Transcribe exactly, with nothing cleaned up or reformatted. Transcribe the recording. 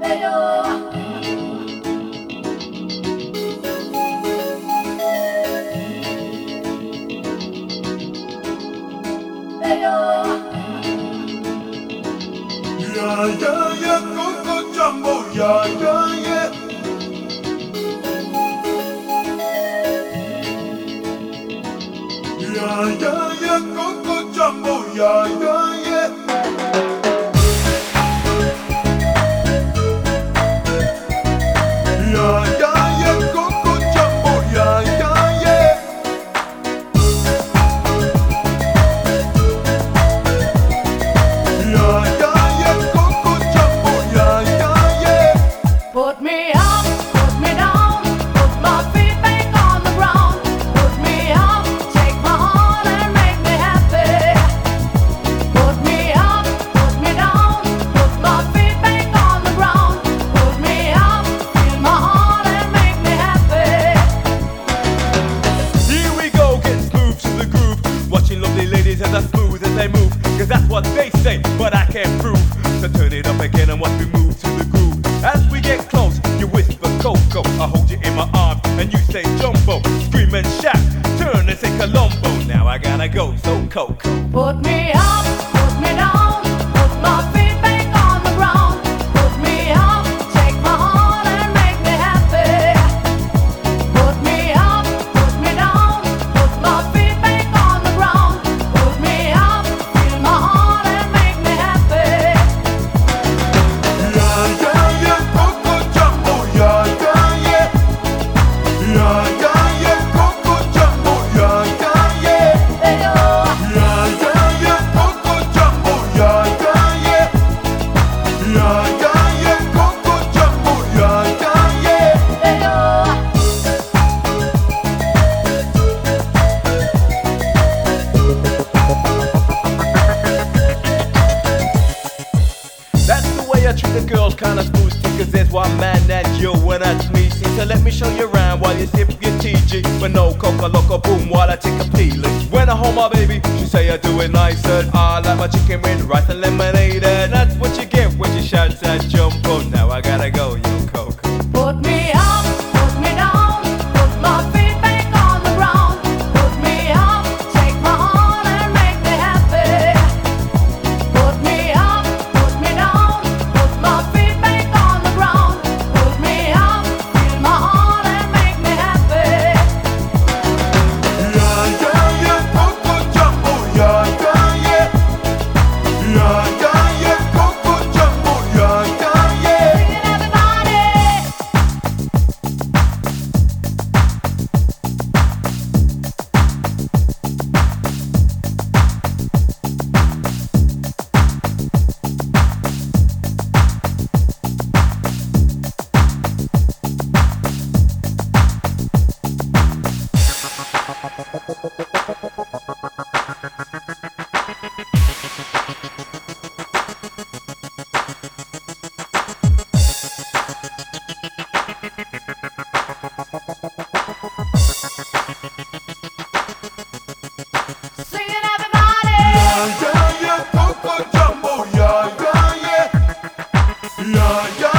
Yeah, yeah, yeah, Coco Jumbo, yeah, yeah, yeah. Yeah, yeah, yeah, Coco Jumbo, yeah, yeah, yeah. Yeah, yeah, yeah, Coco Jumbo, yeah, yeah, yeah. Yeah, yeah, yeah, Coco Jumbo, yeah, yeah, yeah. Put me up, put me down, put my feet back on the ground. Put me up, take my heart and make me happy. Put me up, put me down, put my feet back on the ground. Put me up, feel my heart and make me happy. Here we go, getting smooth to the groove. Watching lovely ladies as I smooth as they move. Cause that's what they say, but I can't prove. So turn it up again and watch me move to the groove. As we get close, you whisper Coco. I hold you in my arms and you say Jumbo. Scream and shout, turn and say Colombo. Now I gotta go, so Coco. Put me up, put me down, put my feet back on the ground. Put me up, take my heart and make me happy. Put me up, put me down, put my feet back on the ground. Put me up, feel my heart and make me happy. Yeah, yeah, yeah, Coco Jumbo, yeah, yeah, yeah. Yeah, yeah, yeah, Coco Jumbo, yeah, yeah, yeah. Yeah, yeah, yeah, Coco Jumbo, yeah, yeah, yeah. Yeah, yeah, yeah, Coco Jumbo, yeah, yeah, yeah. That's the way I treat the girls, kinda smooth. Cause there's one man that's you and that's me. See, so let me show you around while you sip your T G. But no coca loco boom while I take a peeling. When I hold my baby, she say I do it nicer. I like my chicken with rice and lemonade. And that's what you get when she shouts at Jumbo. Now I gotta go, yo Coco. Put me up, put me down, put my feet back on the ground. Put me up, take my heart and make me happy. Put me up, put me down, put my feet back on the ground. Put me up, feel my heart and make me happy. Yeah, yeah, yeah, Coco Jumbo, yeah, yeah, yeah. Yeah, yeah, yeah, Coco Jumbo, yeah, yeah, yeah. Singing everybody. Singing everybody. Yeah, yeah, yeah, Coco Jumbo, yeah, yeah, yeah. Yeah, yeah.